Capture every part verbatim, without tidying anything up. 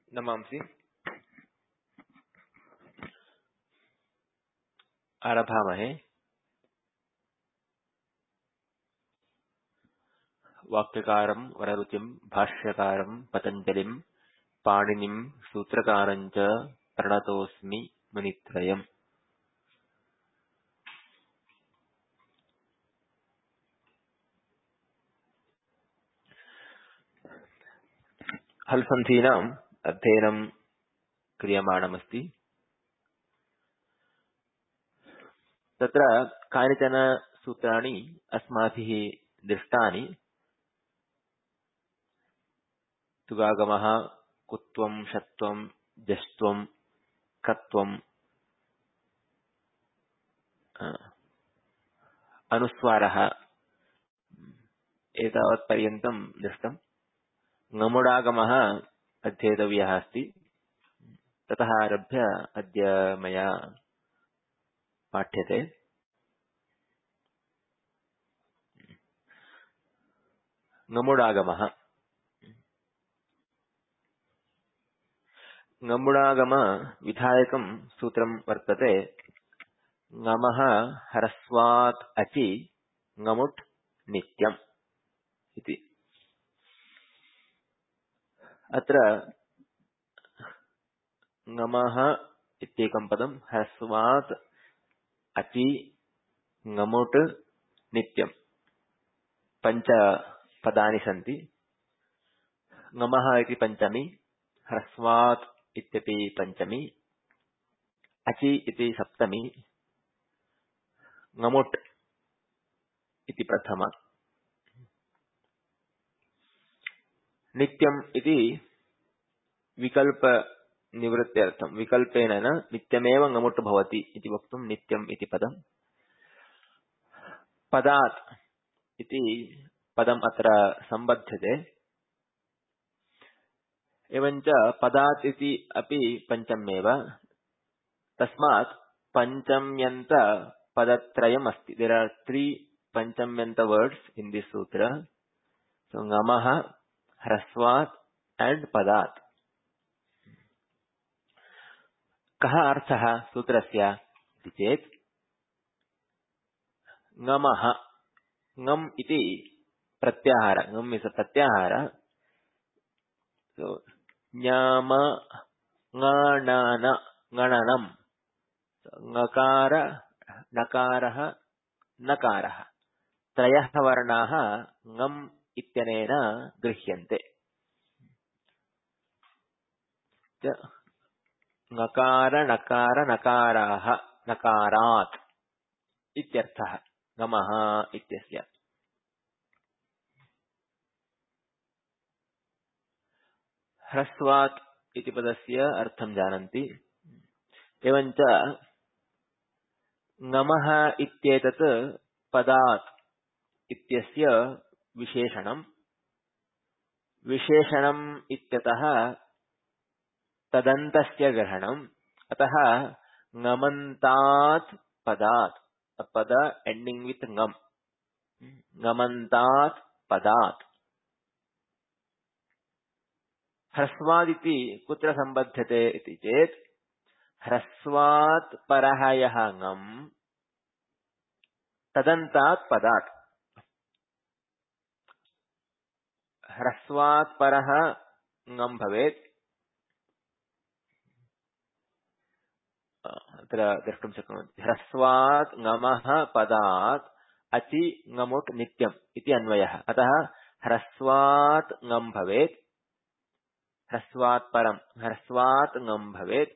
नमांसि। आरभामहे। वाक्यकारं वररुचिं भाष्यकारं पतञ्जलिं पाणिनिं सूत्रकारं च प्रणतोऽस्मि मुनित्रयम्। हल्सन्धीनाम् अध्ययनं क्रियमाणमस्ति। तत्र कानिचन सूत्राणि अस्माभिः दृष्टानि। तुगागमः, कुत्वं, षत्वं, जस्त्वं, कत्वं, अनुस्वारः एतावत्पर्यन्तं दृष्टम्। ङमुडागमः अध्येतव्यः अस्ति। ततः आरभ्य अद्य मया पाठ्यते। ङमुडागमः। ङमुडागम विधायकं सूत्रं वर्तते। ङमः ह्रस्वात् अचि ङमुट् नित्यम् इति। अत्र ङमः इत्येकं पदं, ह्रस्वात् अचि ङमुट् नित्यं पञ्च पदानि सन्ति। ङमः इति पञ्चमी, ह्रस्वात् इत्यपि पञ्चमी, अचि इति सप्तमी, ङमुट् इति प्रथमा। नित्यम् इति विकल्प निवृत्त्यर्थं, विकल्पेन न नित्यमेव ङमुट् भवति इति वक्तुं नित्यम् इति पदम्। पदात् इति पदम् अत्र सम्बध्यते। एवञ्च पदात् इति अपि पञ्चमेव। तस्मात् पञ्चम्यन्त पदत्रयम् अस्ति। देयर आर थ्री पञ्चम्यन्त words in this sutra. So ङमः, ह्रस्वात् एंड पदात्। कः अर्थः सूत्रस्य इति चेत् ङमः, ङम् इति प्रत्याहार, ङम् इस् अ प्रत्याहार। सो ञम ङणन ङणनम्, ङकार नकारः नकारः, त्रयः वर्णाः ङम् इत्यनेन गृह्यन्ते। ङकार नकार नकाराः नकारात् इत्यर्थः ङमः इत्यस्य। ह्रस्वात् इति पदस्य अर्थं जानन्ति। एवञ्च ङमः इत्येतत् पदात् इत्यस्य विशेषणम्। विशेषणम् इत्यतः तदन्तस्य ग्रहणम्। अतः ङमन्तात् पदात्, पद एंडिंग विथ ङम, ङमन्तात् पदात्। ह्रस्वात् इति कुत्र सम्बध्यते इति चेत् ह्रस्वात् परः यः ङम् तदन्तात् पदात्। ह्रस्वात् परः ङम् भवेत्। अत्र द्रष्टुं शक्नुवन्ति। ह्रस्वात् ङमः पदात् अचि ङमुट् नित्यम् इति अन्वयः। अतः ह्रस्वात् ङम् भवेत्, ह्रस्वात् परं ह्रस्वात् ङम् भवेत्।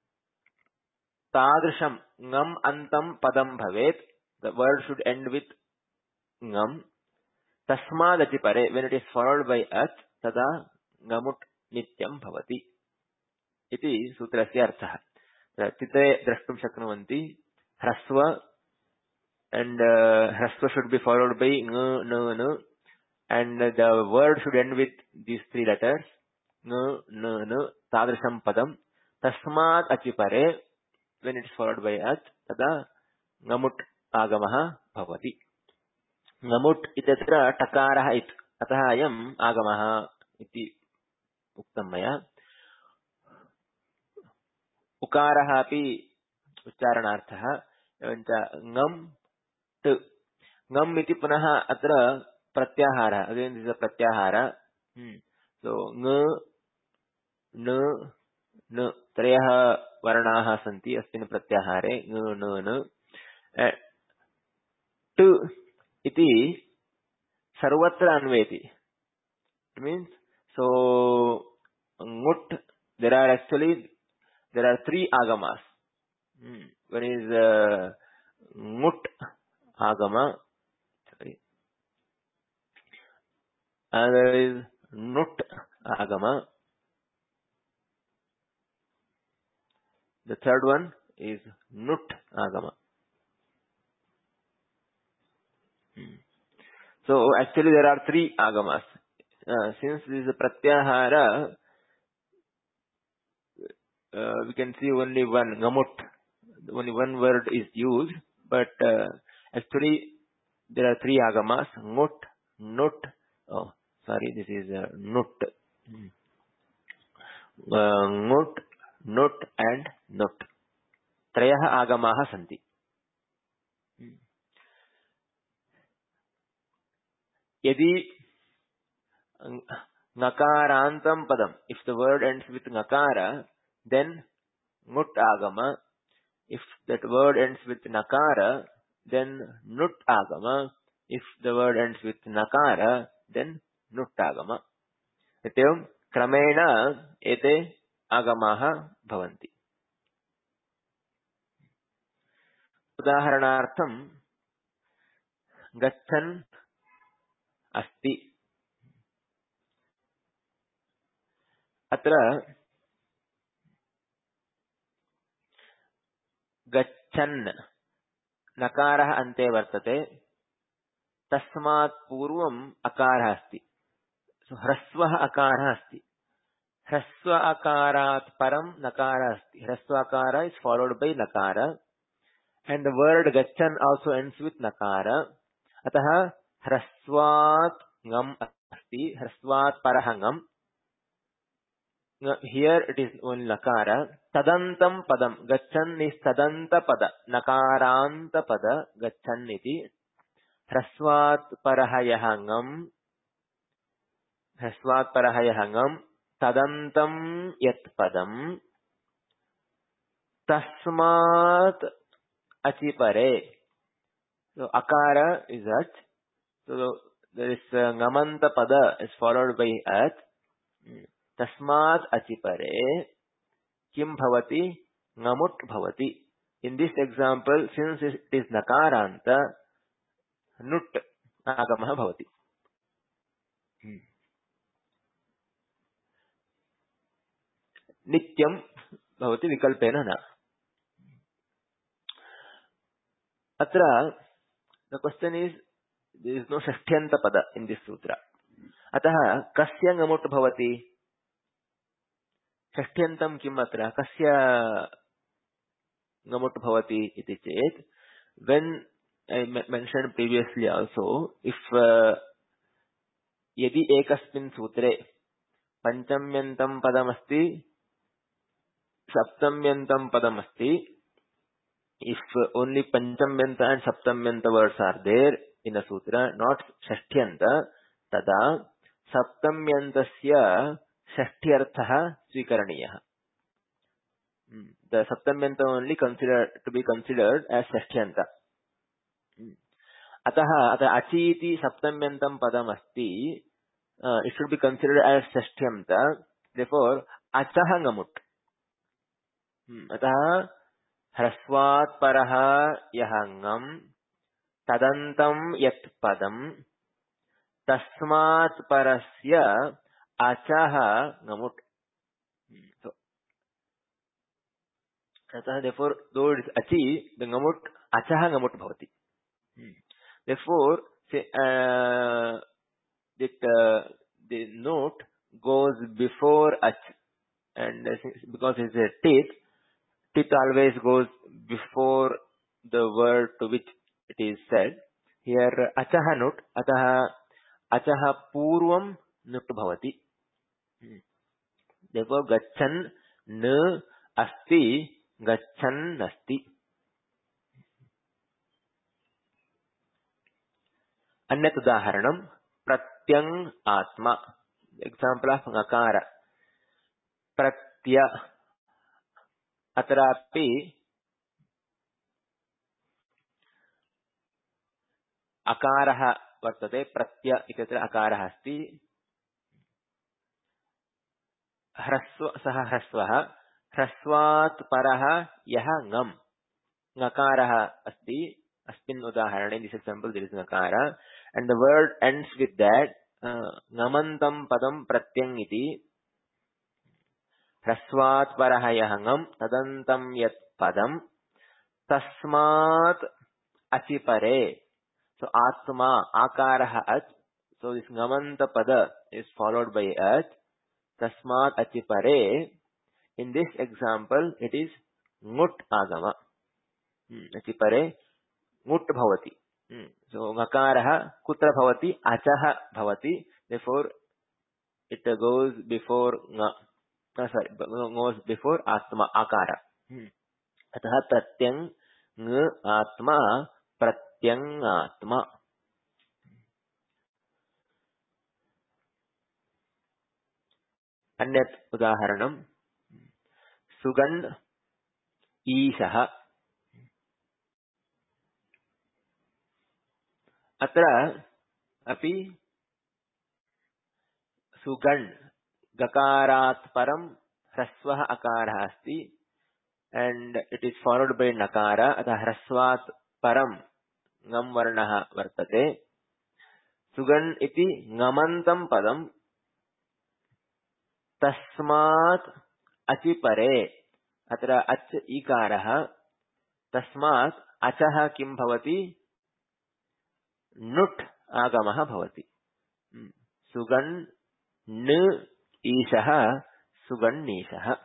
तादृशं ङम् अन्तं पदं भवेत्। The word should end with ङम्। तस्मादचि परे, when it is followed by अच्, तदा ङमुट् नित्यं भवति इति सूत्रस्य अर्थः। चित्रे द्रष्टुं शक्नुवन्ति। ह्रस्व and uh, hrasva should be followed by ng, n, n, and the word should end with these three letters, ng, n, n, tadrisham padam. Tasmat achipare, when it is followed by ach, tada ngamut agamaha bhavati. Ngamut itatra takaraha it, atah ayam agamaha iti uktam maya. उकारः अपि उच्चारणार्थः एवञ्च ngam t ngam इति पुनः अत्र प्रत्याहारः again this प्रत्याहार सो ng न न त्रयः वर्णाः सन्ति अस्मिन् प्रत्याहारे ng न न t इति सर्वत्र अन्वेति. It means so ngut there are actually there are three agamas. Hmm. One is uh, ngut agama, sorry. Another is nut agama. The third one is nut agama. Hmm. So actually there are three agamas. Uh, since this is a pratyahara, uh, we can see only one ngamut. Only one word is used, but uh, actually there are three agamas: ngut, nut. Oh, sorry, this is uh, nut. Hmm. Uh, ngut, nut, and nut. त्रयः आगमाः सन्ति. यदि ngakarantam padam, if the word ends with ngakara, then ngut agama. If that word ends with nakara, then nut agama. If the word ends with nakara, then nut agama. इत्येवं क्रमेण एते आगमाः भवन्ति. उदाहरणार्थं गच्छन् अस्ति. अत्र गच्छन् नकारः अन्ते वर्तते. तस्मात् पूर्वम् अकारः अस्ति. ह्रस्वः अकारः अस्ति. ह्रस्व अकारात् परं नकारः अस्ति. ह्रस्व अकार is followed by nakara and the word gachan also ends with nakara. अतः ह्रस्वात् ngam अस्ति. ह्रस्वात् परः ngam. Here it is only nakara. Tadantam padam. Gachan is tadanta pada. Nakaranta pada gachan iti. ह्रस्वात् परः यः ngam. ह्रस्वात् परः यः ngam. तदन्तं यत् पदम्. तस्मात् अचि परे. So akara is ach. So there is uh, ngamanta pada is followed by ach. Tasmat achi pare kim bhavati ngamut bhavati. In this example, since it is nakaranta, nut agamah bhavati. Nityam bhavati vikalpena na. Atra, the question is, there is no shashtyanta pada in this sutra. Ataha, kasya ngamut bhavati? Shashtyantam kim atra? Kasya ngamut bhavati iti chet? When I mentioned previously also, if uh, yadi ekasmin sutre panchamyantam padamasti, saptamyantam padamasti, if only panchamyanta and saptamyanta words are there in a sutra, not shashtyanta, tada saptamyantasya shashtyarthaha swikaraniyaha. The saptamyanta only considered to be considered as shashtyanta. Ataha ata achiti saptamyantam padam asti, uh, it should be considered as shashtyanta. Therefore, achaha ngamut. Ataha ह्रस्वात् परः यः ngam तदन्तं यत् पदम् तस्मात् परस्य अचः ngamut. So, अतः therefore, though it is achi, the ngamut achah ngamut bhavati. Therefore, say, uh, that uh, the note goes before ach, and because it is a teeth, teeth always goes before the word to which it is said. Here, achaha nut, ataha achaha purvam nut bhavati. Therefore, gachan n asti गच्छन् अस्ति. अन्यत् उदाहरणं प्रत्यङ् आत्मा. Example of ङकार. प्रत्य अत्रापि अकारः वर्तते. प्रत्य इत्यत्र अकारः अस्ति. ह्रस्व सः ह्रस्वः. ह्रस्वात् परः यः ङम्. ङकारः अस्ति. अस्मिन् उदाहरणे दिस् एक्साम्पल् दिस् इस् ङकार and the word ends with that ङमन्तं पदं प्रत्यङ् इति. ह्रस्वात् परः यः ङम् तदन्तं यत् पदं तस्मात् अचिपरे. So atma akarah ach. So this ङमन्त pada is followed by ach. Tasmat achipare. In this example it is ngut agama. Hmm. Achipare ngut bhavati. Hmm. So ङकारः kutra bhavati? Achah bhavati. Therefore it goes before ङ. No, sorry, goes before atma akara. Hmm. अतः प्रत्यङ् ङ आत्मा प्रत्यङ्गात्मा. अन्यत् उदाहरणं सुगन् ईशः. अत्र अपि सुगन् गकारात् परं ह्रस्वः अकारः अस्ति and it is followed by nakara. अतः ह्रस्वात् परं ङम् वर्णः वर्तते. सुगन् इति ङमन्तं पदं तस्मात् अचिपरे. अत्र अच् इकारः. तस्मात् अचः किं भवति? नुट् आगमः भवति. सुगन् न ईशः सुगन्नीशः.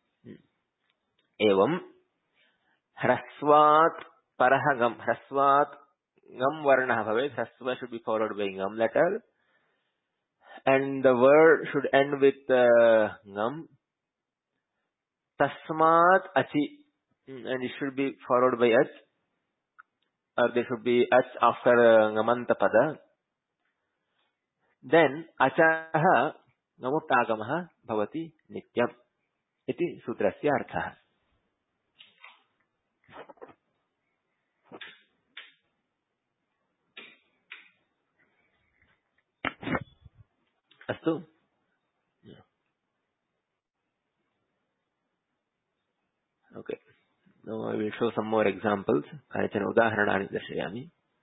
एवं ह्रस्वात् परः ङम्. ह्रस्वात् ङम् वर्णः भवेत्. ह्रस्व should be followed by ङम् letter and the word should end with uh, ङम्. Tasmat achi and it should be followed by ach, or there should be ach after uh, ङमन्त pada. Then achah ङमुट्टागमः भवति नित्यम् इति सूत्रस्य अर्थः. अस्तु. Okay. Now I will show some more examples. कानिचन उदाहरणानि दर्शयामि.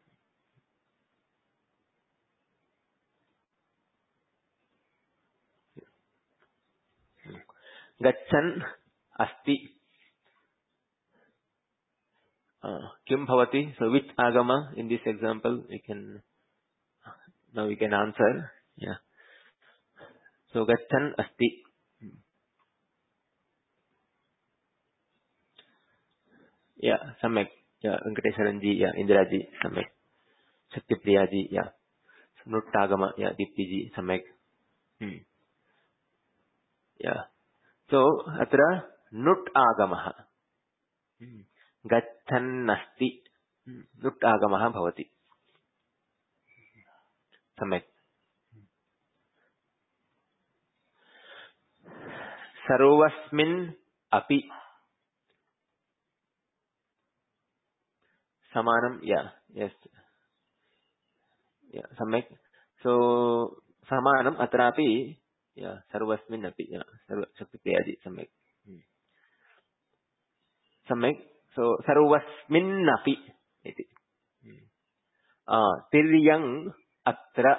गच्छन् अस्ति. किं भवति? So which agama in this example we can now we can answer. Yeah. So गच्छन् अस्ति. Yeah, सम्यक्. Yeah, वेंकटेश्वरन जी, yeah, इंदिरा जी, सम्यक्. शक्तिप्रिया जी, yeah. नुट् आगम, yeah, दीप्ति जी, सम्यक्. Hmm. Yeah. So अत्र नुट् आगमः. Hmm. गच्छन् अस्ति. नुट् आगमः भवति. सम्यक्. सर्वस्मिन् अपि. समानं, yeah, yes. Yeah, सम्यक्. So समानम् अत्रापि, yeah, सर्वस्मिन् अपि, yeah, सर्व शक्तिप्रियाजी, सम्यक्. सम्यक्. So सर्वस्मिन् अपि इति. तिर्यङ् अत्र.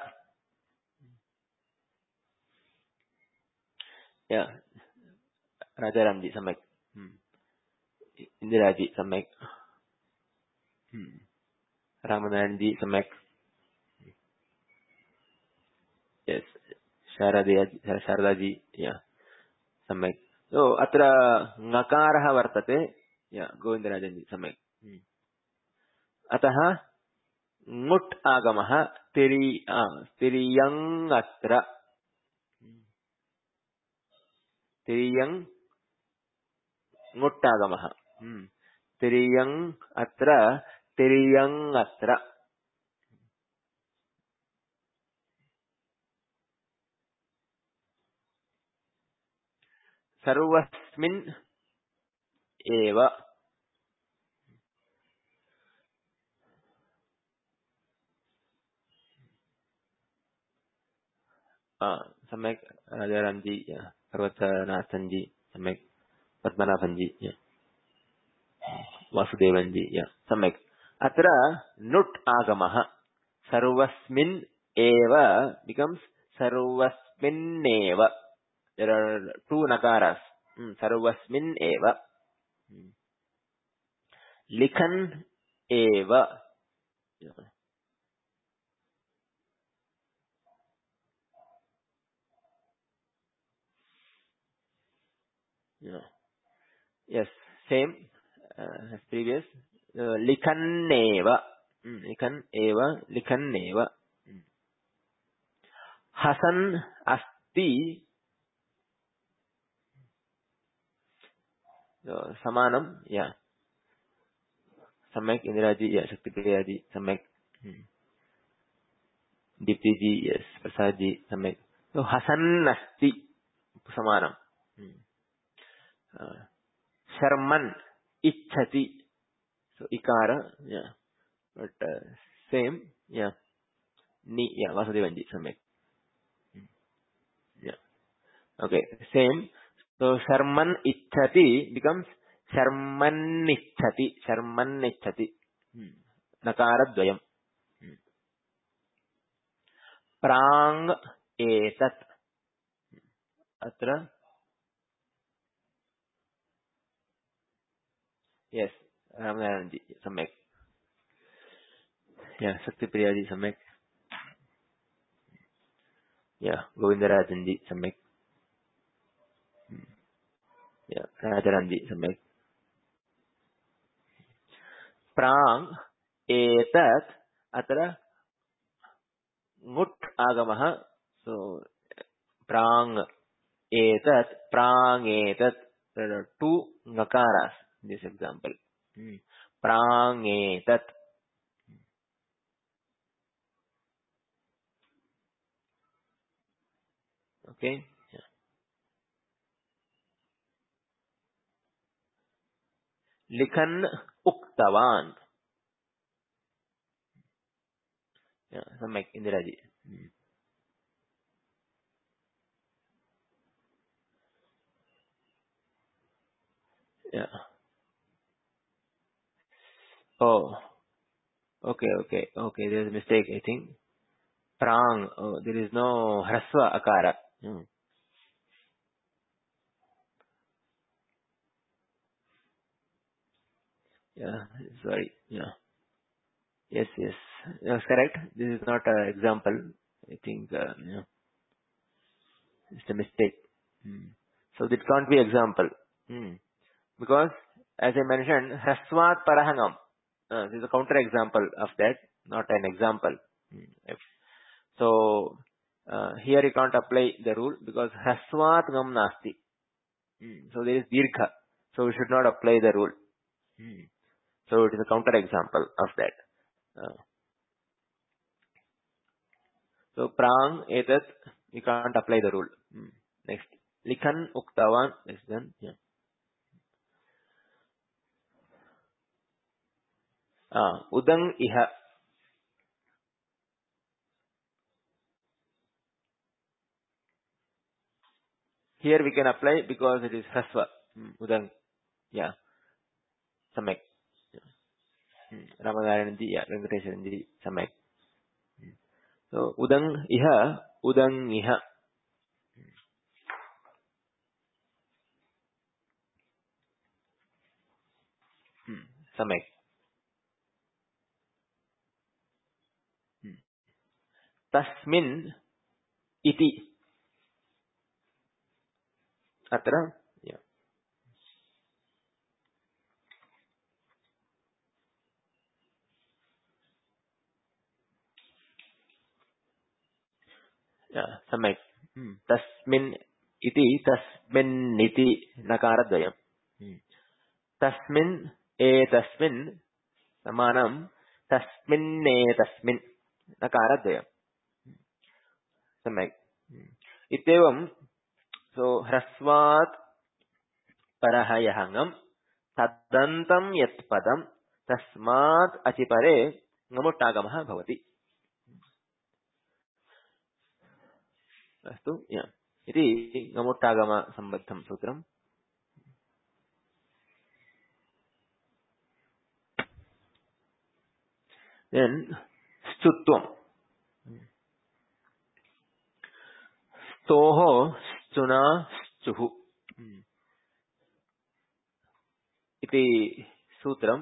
Yeah, राजाराम जी, सम्यक्. इंदिरा जी, सम्यक्. रामनारायण जी, सम्यक्. Yes, शारदा जी, शारदा जी, yeah, सम्यक्. So अत्र ङकारः वर्तते. Yeah, गोविन्दराजन् जी, सम्यक्. अतः ङुट् आगमः. तिरि तिर्यङ् अत्र. तिर्यङ् ङुट्टागमः तिर्यङ् अत्र तिर्यङ् अत्र सर्वस्मिन् एव सम्यक् राजाराम जी पर्वतनाथन जी सम्यक् पद्मनाभन जी वासुदेवन जी सम्यक् अत्र नुट् आगमः सर्वस्मिन् एव becomes सर्वस्मिन्नेव. There are two nakaras. Hmm, sarvasmin eva. Hmm. Likhan eva. Yeah. Yeah. Yes, same uh, as previous. Uh, likhan eva. Hmm. Likhan eva. Likhan eva. Hmm. Hasan asti. Uh, samanam. Yeah. Samek Indiraji. Yeah. Shakti Priyaji. Samek. Hmm. Dipti ji. Yes. Prasad ji. Samek. So Hasan asti. Samanam. Hmm. Uh, Sharman ichhati. So ikara, yeah. But uh, same, yeah. Ni, yeah. Vasudevanji, samek. Yeah. Okay, same. So Sharman ichhati becomes Sharman ichhati. Sharman ichhati. Hmm. Nakara dvayam. Hmm. Prang etat. Atra, yes. Ramanaranji, samek. Yeah, Shakti Priyaji, samek. Yeah, Govindarajanji, samek. Yeah, Rajaranji, samek. Prang etat atra ngut agamah. So prang etat prang etat. There are two nakaras in this example. Hmm. Prang etat. Okay. Yeah. Likhan uktavan. Yeah, samek Indiraji. Hmm. Yeah. Oh. Okay. Okay. Okay. There's a mistake. I think prang. Oh, there is no hraswa akara. Hmm. Yeah. Sorry. Yeah. Yes, yes. That's correct. This is not an example. I think, uh, yeah, it's a mistake. Hmm. So this can't be example. Hmm. Because, as I mentioned, Haswat Parahangam. Uh, this is a counter example of that, not an example. Hmm. If, so, uh, here you can't apply the rule because Haswat Gam Nasti. Hmm. So there is Dirgha. So we should not apply the rule. Hmm. So it is a counter example of that. Uh, So prang etat, we can't apply the rule. Hmm. Next, likhan uktavan is done. Yeah. Ah, udang iha. Here we can apply because it is haswa. Hmm. Udang. Yeah. Samek. Yeah. Hmm. Ramanarayan ji, yeah. Venkateswaran ji, samek. So udang iha, udang iha. Hmm. Samek. Hmm. Tasmin iti. Atra. Yeah. Yeah. Samek. Hmm. Tasmin iti, tasmin iti. Nakaradvayam. Hmm. तस्मिन् एतस्मिन् समानं तस्मिन्नेतस्मिन् नकारद्वयम् सम्यक् इत्येवं सो ह्रस्वात् परः यः ङम् तदन्तं यत् पदं तस्मात् अचिपरे ङमुट्टागमः भवति अस्तु इति ङमुट्टागम सम्बद्धं सूत्रम् देन् स्तुत्वम् स्तोः स्तुना स्चुः इति सूत्रम्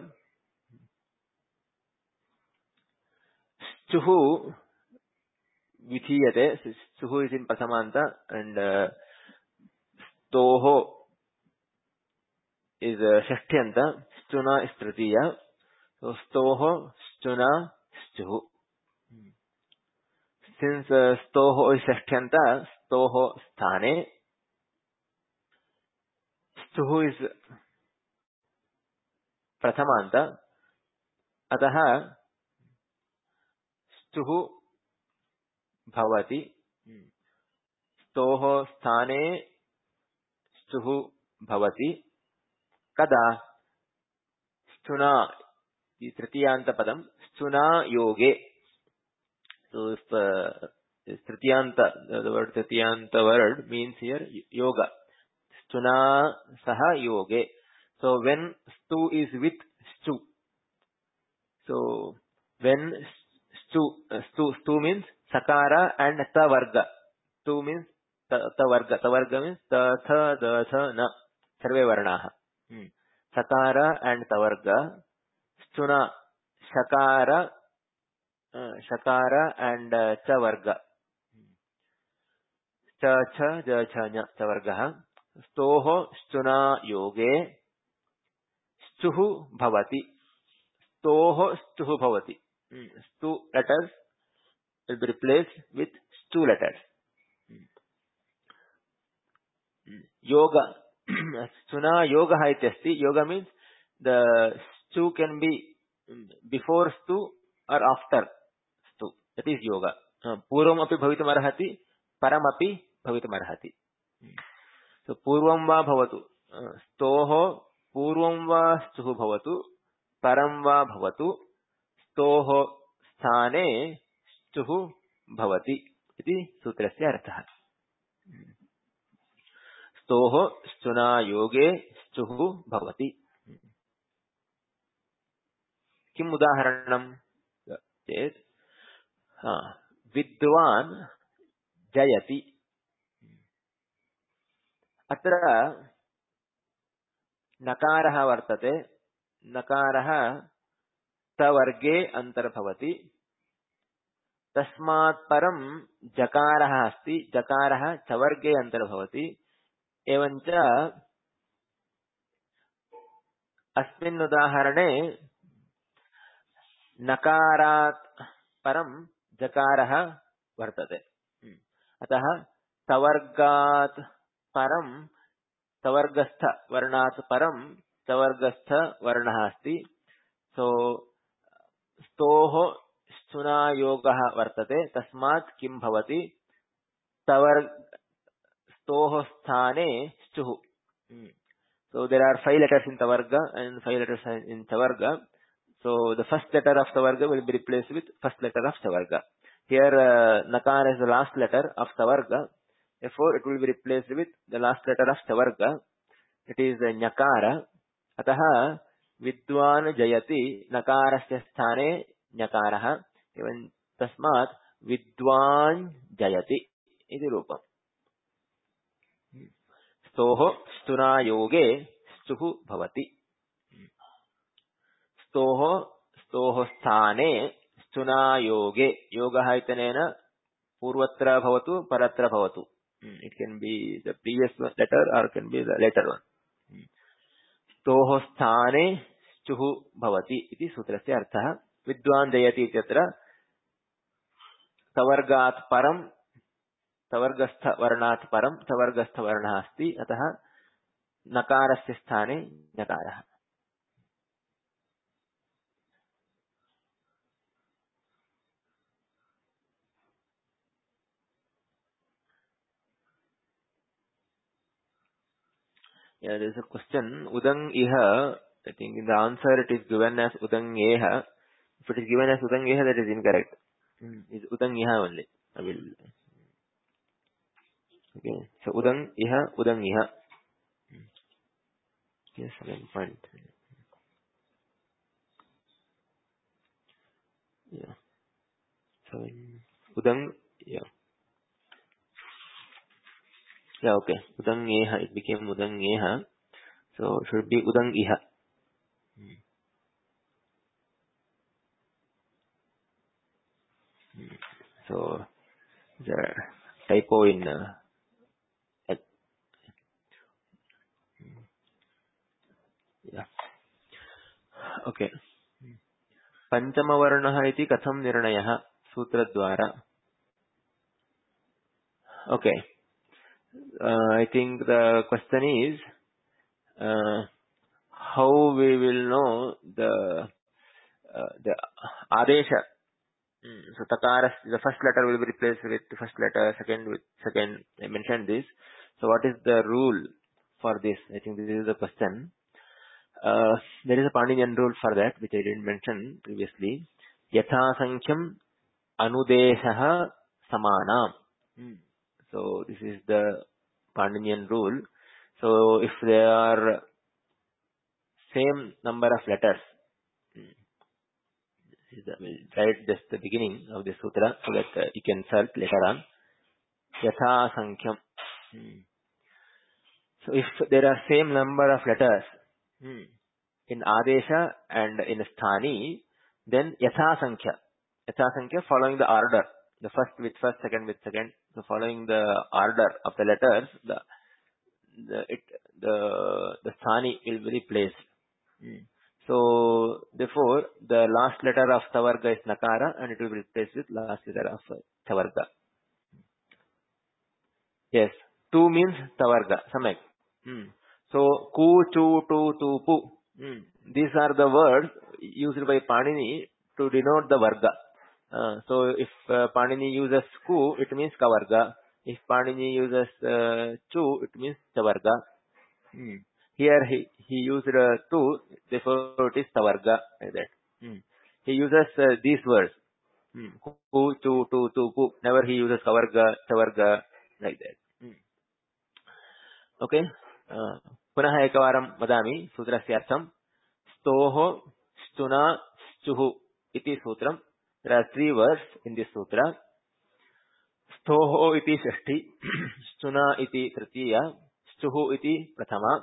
स्चुः विधीयते स्चुः इस् इन् प्रथमान्त and uh, स्तोः is uh, षष्ठ्यन्त स्तुना is तृतीया so स्तोः स्तुना स्चुः since uh, स्तोः is षष्ठ्यन्त स्तोः स्थाने स्तुः is प्रथमान्त अतः स्तुः भवति स्तोः स्थाने स्तुः भवति कदा स्तुना तृतीयान्तपदं स्तुना योगे so if uh, this Trityanta, the word Trityanta word means here yoga. Stuna saha yoge. So when stu is with stu. So when stu, uh, stu, stu means sakara and ta varga. Stu means ta, ta varga. Ta varga means ta, tha, da, tha, na. Sarve varnaha. Hmm. Sakara and ta varga. Stuna, shakara, uh, shakara and uh, cha varga. च छ ज छ ञ च वर्गः स्तोः स्तुना योगे स्तुः भवति स्तोः स्तुः भवति stu letters will be replaced with stu letters yoga स्तुना योगः इत्यस्ति yoga means the stu can be before stu or after stu that is yoga पूर्वम् अपि भवितुमर्हति परमपि भवितुमर्हति so पूर्वं वा भवतु स्तोः पूर्वं वा स्तुः भवतु परं वा भवतु स्तोः स्थाने स्तुः भवति इति सूत्रस्य अर्थः स्तोः स्तुना योगे स्तुः भवति किम् उदाहरणं चेत् विद्वान् जयति अत्र नकारः वर्तते नकारः तवर्गे अन्तर्भवति तस्मात् परं जकारः अस्ति जकारः चवर्गे अन्तर्भवति एवञ्च अस्मिन् उदाहरणे नकारात् परं जकारः वर्तते अतः तवर्गात् परं तवर्गस्थ वर्णात् परं तवर्गस्थ वर्णः अस्ति सो स्तोः स्तुना योगः वर्तते तस्मात् किं भवति तवर्ग स्तोः स्थाने स्तुः so there are five letters in tavarga and five letters in tavarga so the first letter of tavarga will be replaced with first letter of tavarga here uh, nakara is the last letter of tavarga therefore it will be replaced with the last letter of tavarga it is uh, nyakara ataha vidwan jayati nakarasya sthane nyakarah evan tasmat vidwan jayati iti rupam स्तोः स्तुना योगे स्तुः भवति स्तोः स्तोः स्थाने स्तुना योगे योगः इत्यनेन पूर्वत्र भवतु परत्र भवतु it can be the previous letter or can be the later one स्तोः स्थाने स्तुः भवति इति सूत्रस्य अर्थः विद्वान् जयति इत्यत्र तवर्गात् परं तवर्गस्थ वर्णात् परं तवर्गस्थ वर्णः अस्ति अतः नकारस्य स्थाने नकारः Yeah, there's a question. Udang iha. I think in the answer it is given as udang eha. If it is given as udang eha, that is incorrect. Mm. It's udang iha only. I will. Okay. So udang iha, udang iha. Yes, seven point. Yeah. Seven. Udang. Yeah. Yeah. Okay. Udang eha. It became udang eha. So it should be udang iha. Mm. Mm. So the typo in. Uh, at- yeah. Okay. पञ्चमवर्णः इति कथं निर्णयः सूत्रद्वारा. Okay. Uh, I think the question is uh, how we will know the uh, the adesha. Mm, So takara, the first letter will be replaced with the first letter, second with second. I mentioned this. So what is the rule for this? I think this is the question. Uh, there is a Paninian rule for that, which I didn't mention previously. Yatha sankham anudeshaha samanam. Hmm. So this is the Paninian rule. So if there are same number of letters, hmm, this is the, we'll write just the beginning of the sutra so that uh, you can search later on. Yatha sankham. Hmm. So if there are same number of letters hmm, in Adesha and in Sthani, then Yatha Sankhya. Yatha Sankhya following the order. The first with first, second with second. So following the order of the letters, the the it the the Sthani will be replaced. Hmm. So therefore, the last letter of Tavarga is Nakara and it will be replaced with last letter of Tavarga. Yes. Tu means Tavarga. Samek. Hmm. So, ku, chu, tu, tu, pu. Hmm. These are the words used by Panini to denote the Varga. Uh, so, if uh, Panini uses ku, it means Kavarga. If Panini uses uh, chu, it means Chavarga. Hmm. Here he, he used uh, tu, therefore it is Tavarga, like that. Hmm. He uses uh, these words. Hmm. Ku, chu, tu, tu, pu. Never he uses Kavarga, Chavarga, like that. Hmm. Okay पुनः एकवारं वदामि सूत्रस्य अर्थं स्तोः स्तुना स्चुः इति सूत्रं there are three words in this sutra स्तोः इति षष्ठी स्तुना इति तृतीया स्चुः इति प्रथमा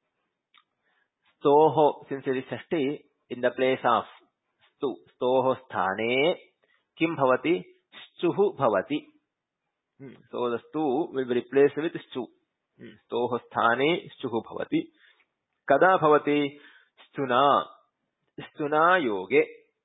स्तोः since it is Shashthi in the place of stu स्तोः स्थाने किं भवति स्चुः भवति. Hmm. So the stu will be replaced with stu. स्तोः स्थाने स्चुः भवति. कदा भवति स्तुना स्तुना योगे.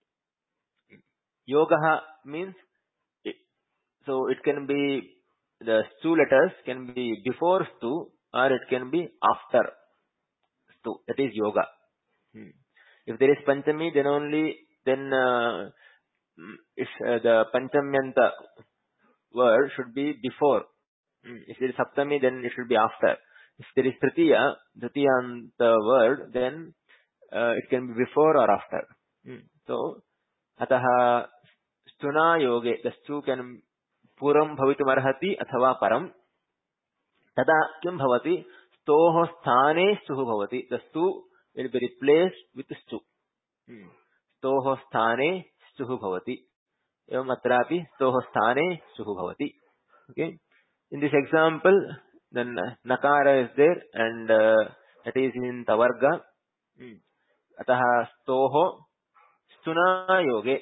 Yogaha means it, so it can be the stu letters can be before stu or it can be after stu. That is yoga. Hmm. If there is panchami, then only then uh, if uh, the panchamyanta word should be before. Hmm. If there is saptami, then it should be after. If there is tritiya, tritiyanta word, then uh, it can be before or after. Hmm. So, atah stuna yoge, the stu can puram bhavitumarhati athava param. Tada kim bhavati? Stoho sthane stuhu bhavati. The stu will be replaced with stu. Hmm. Stoho sthane stuhu bhavati. Evam atrapi stoho sthane stuhu bhavati. Okay. In this example, then nakara is there and uh, that is in tavarga. Hmm. अतः स्तोः स्तुना योगे.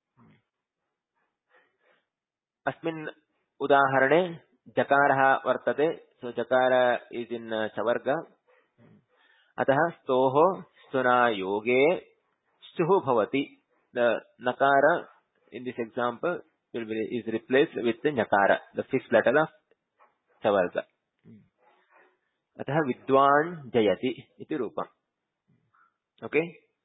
अस्मिन् उदाहरणे जकारः वर्तते. So जकार is in chavarga. अतः स्तोः स्तुना योगे स्चुः भवति. द नकार in this example will be is replaced with the nyakara, the fifth letter of chavarga. अतः विद्वान् जयति इति रूपम्. Okay.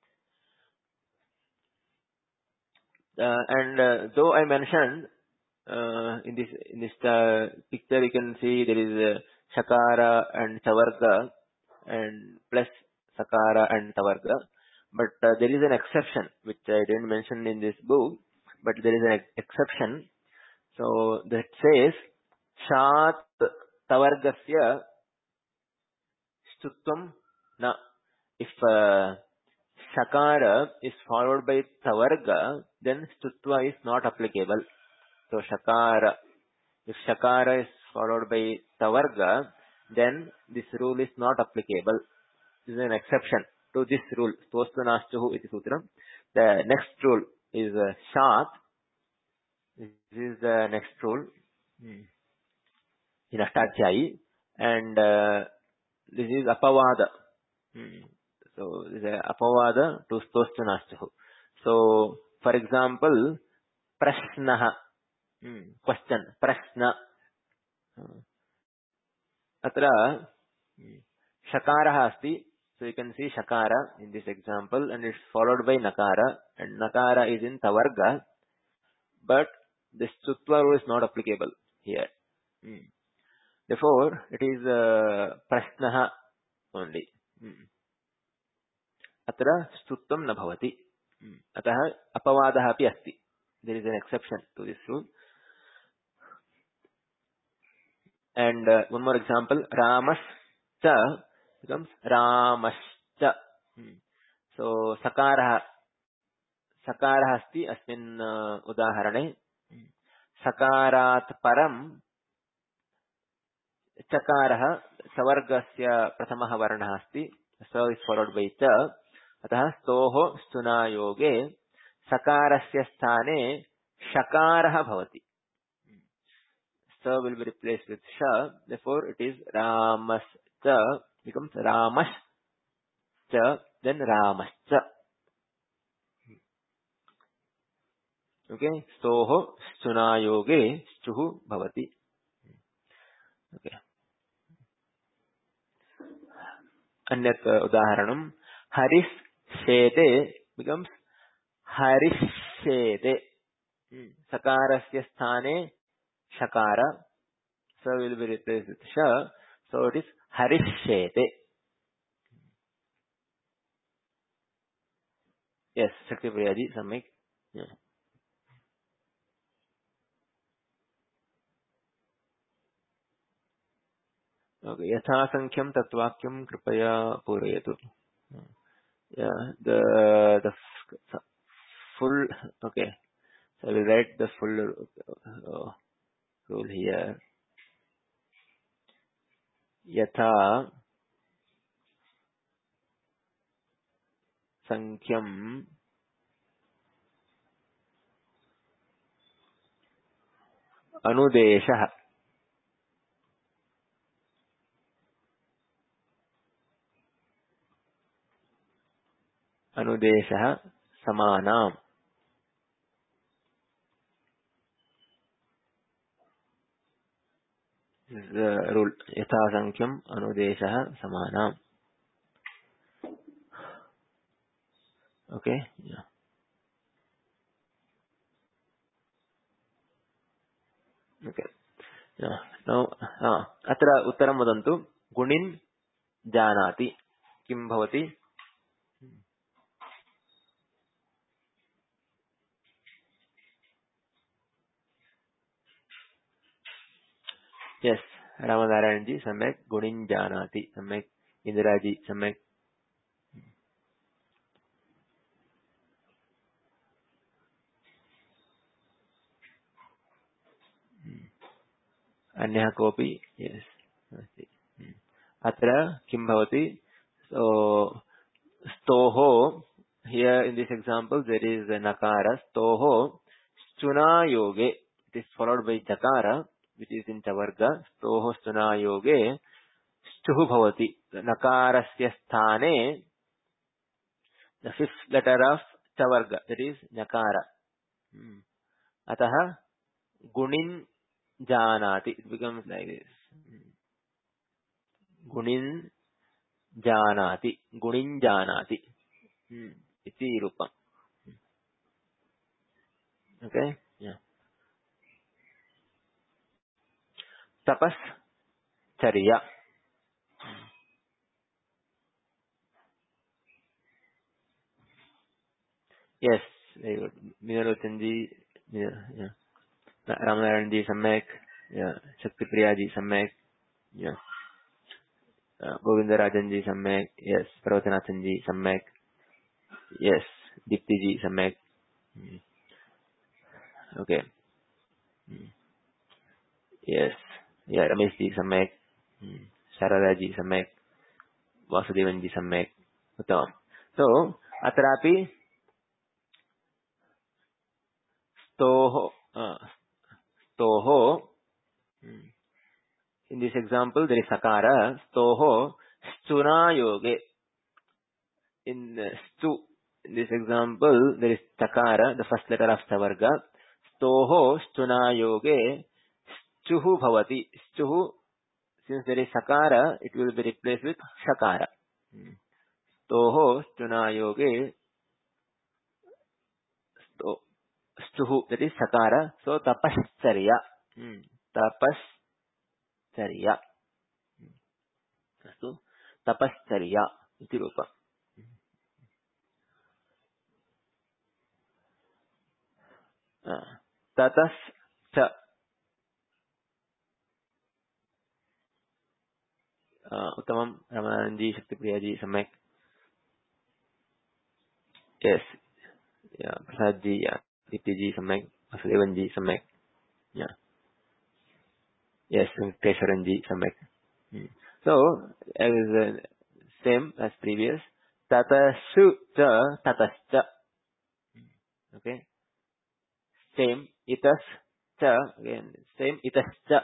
Uh, and uh, though I mentioned uh, in this in this uh, picture, you can see there is a shakara and chavarga. and plus sakara and tavarga. But uh, there is an exception which I didn't mention in this book, but there is an ex- exception. So that says shat tavargasya stutvam na. If uh, shakara is followed by tavarga, then stutva is not applicable. So shakara, if shakara is followed by tavarga, then this rule is not applicable. This is an exception to this rule. Stostu nastuhu iti sutram. The next rule is uh, shat. This is the next rule hmm. in Ashtadhyayi, and uh, this is apavada. Hmm. So this is a apavada to stostu nastuhu. So, for example, prashnaha, hmm. question, prashna. Atra shakara asti. So you can see shakara in this example, and it's followed by nakara, and nakara is in tavarga, but this stutva rule is not applicable here. Hmm. Therefore, it is uh, prashnaha only. Hmm. Atra stutvam na bhavati. Hmm. Ataha apavadaha api asti. There is an exception to this rule. And uh, one more example, ramascha becomes ramascha. Hmm. So sakarah sakarah asti asmin uh, udaharane. Hmm. Sakarat param chakarah savargasya prathamaha varnah asti. So is followed by cha. Atah stoho stuna yoge sakarasya sthane shakarah bhavati. Sa will be replaced with sha. Therefore, it is ramascha becomes ramascha, then ramascha. Okay. Stoho stuna yoge stuhu bhavati. Okay. Anyat udaharanam haris shede becomes harishede. Sakarasya sthane shakara. So will be replaced with sha. So it is harishede. Yes, Shakti Priyaji, Samik. Yeah. Okay. Yatha sankhyaam tatvakyam kripaya purayatu. Yeah. The the f- full. Okay. So I will write the full uh, rule here. Yatha sankhyaam anudeshah. Anudeshah samanam. This is the rule. Yatha sankhyaam anudeshah samanam. Okay. Yeah. Okay. Yeah. Now, ah, atra uttaram vadantu. Gunin janati. Kim bhavati? Yes, Ramanarayan ji, सम्यक् गुणिं जानाति, सम्यक् Indira ji, सम्यक् अन्यः कोऽपि yes अस्ति. अत्र किं भवति? So stoho, here in this example there is a nakara stoho stuna yoge. It is followed by jakara which is in tavarga. Stoho stuna yoge stuhu bhavati. The nakarasya sthane, the fifth letter of tavarga, that is nakara. Hmm. Ataha gunin janati. It becomes like this. Gunin janati. Gunin janati. Hmm. Iti rupam. Okay? Yeah. Tapas charya. Yes, very good. Minalochanji, yeah, yeah. Ramanaranji Samek, yeah. Shaktipriyaji Samek, yeah. Uh, Govindarajanji Samek, yes. Parvatanathanji Samek, yes. Diptiji Samek, mm. Okay, mm. Yes. Yeah, Rameshji Samek, mm. Sharadaji Samek, Vasudevanji Samek, उत्तमम्. So, अत्रापि स्तोः uh, स्तोः mm. In this example, there is sakara, stoho, stuna yoge. In uh, stu, in this example, there is takara, the first letter of savarga. Stoho, stuna yoge, stuhu bhavati. Stuhu, since there is sakara, it will be replaced with shakara. Hmm. Stoho, stuna yoge, sto, stuhu, that is sakara. So, tapascharya. Hmm. Tapascharya. अस्तु तपश्चर्या इति रूपम् ततश्च उत्तमं रमणानन्दजी शक्तिप्रियाजी सम्यक् yes प्रसादजी दीप्तिजी सम्यक् वसुदेवनजी सम्यक् yes वेङ्कटेश्वरनजी सम्यक् so as uh, same as previous tatashu cha tatascha okay same itas cha again same itas cha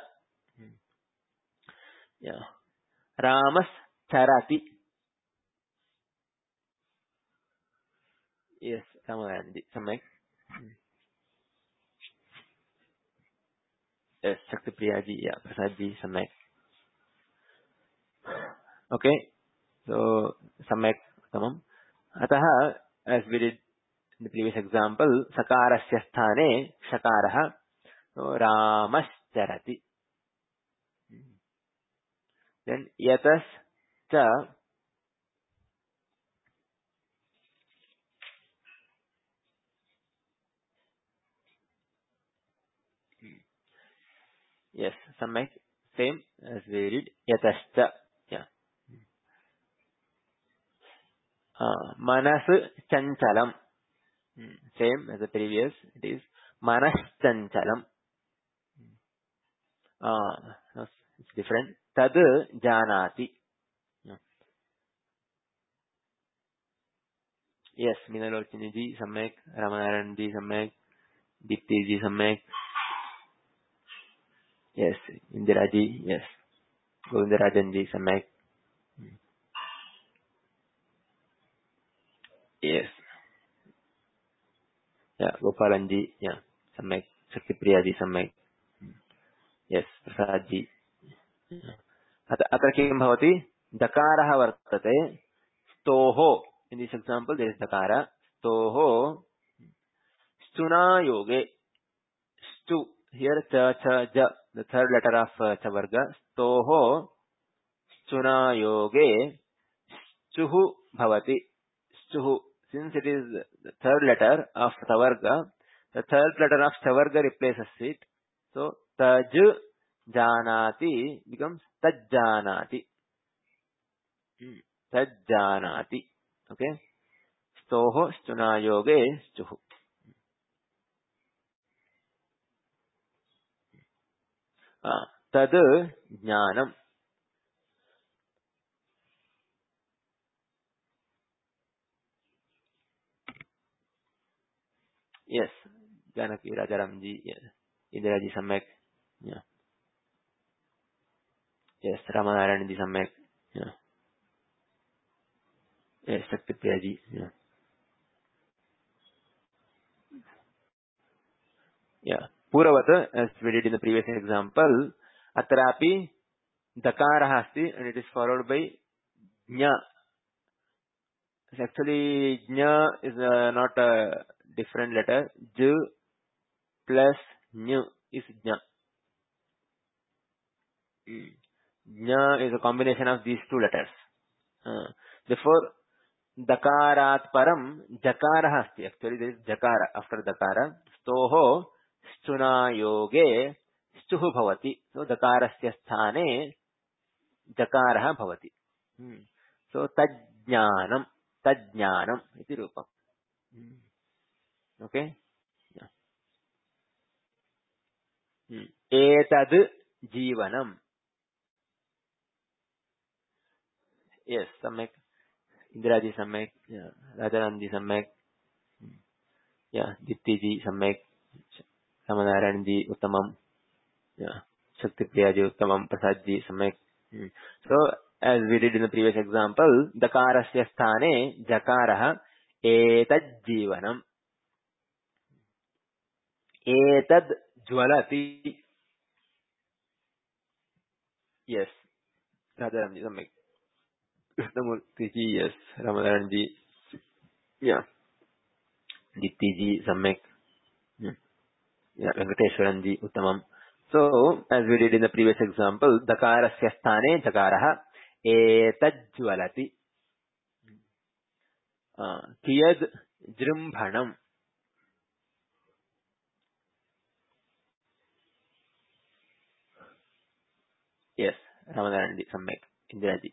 yeah ramas charati yes Ramanandi सम्यक् yes Shaktipriyaji yeah Prasadji सम्यक् okay so सम्यक् उत्तमम् अतः as we did in the previous example sakarasya sthane shakarah so ramascharati then yatas cha yes सम्यक् same as we did yatascha yeah uh, manas chanchalam Hmm. Same as the previous. It is manaschanchalam. Ah, no, it's different. Tad janati. Yeah. Yes, Minalocini ji सम्यक्, Ramanaran ji सम्यक्, Dipti ji सम्यक्. Yes, Indira ji. Yes, Govindarajan ji सम्यक्. Yes, yeah, Gopalan ji. Yeah, सम्यक्. Shaktipriya ji सम्यक्. Yes, Prasad ji. अत अत्र किं भवति दकारः वर्तते स्तोः in this example there is dakara स्तोः stuna yoge stu here cha cha ja the third letter of uh, cha varga stoho stuna yoge stuhu bhavati stuhu since it is the third letter of cha varga the third letter of cha varga replaces it so taj janati becomes tajjanati hmm. tajjanati okay stoho stuna yoge stuhu uh, tad jnanam yes Janaki Rajaram ji yes Indira ji सम्यक् yeah yes Ramanarayan ji सम्यक् yeah yes Shaktipriya ji yeah yeah Puravat as we did in the previous example atrapi dakarah asti and it is followed by jna actually jna is uh, not a different letter j plus ny is jna mm. Jna is a combination of these two letters uh, therefore dakarat param jakarah asti. Actually, there is jakara after dakara. Stoho stuna yoge stuhu bhavati. So dakarasya sthane jakarah bhavati. Hmm. So tajnanam tajnanam iti rupam. Hmm. Okay. Yeah. Hmm. Etad jivanam. Yes, सम्यक्. Indiraji सम्यक्. Yeah. Rajanandi सम्यक्. Yeah. Diptiji सम्यक्. Samanarayanji uttamam. Yeah. Shaktipriyaji uttamam. Prasadji सम्यक्. Hmm. So, as we did in the previous example, dakarasya sthane jakarah etad jivanam. Etad jwalati. Yes. Rajanandi सम्यक्. Krishnamurtiji, yes. Ramanaranji. Yeah. Diptiji सम्यक्. Hmm. Yeah, Venkateshwaranji Uttamam. So, as we did in the previous example, dakarasya sthane jakaraha etajjvalati. Uh, Kiyad jrimbhanam. Yes, Ramanarandi Sammek. Indiraji.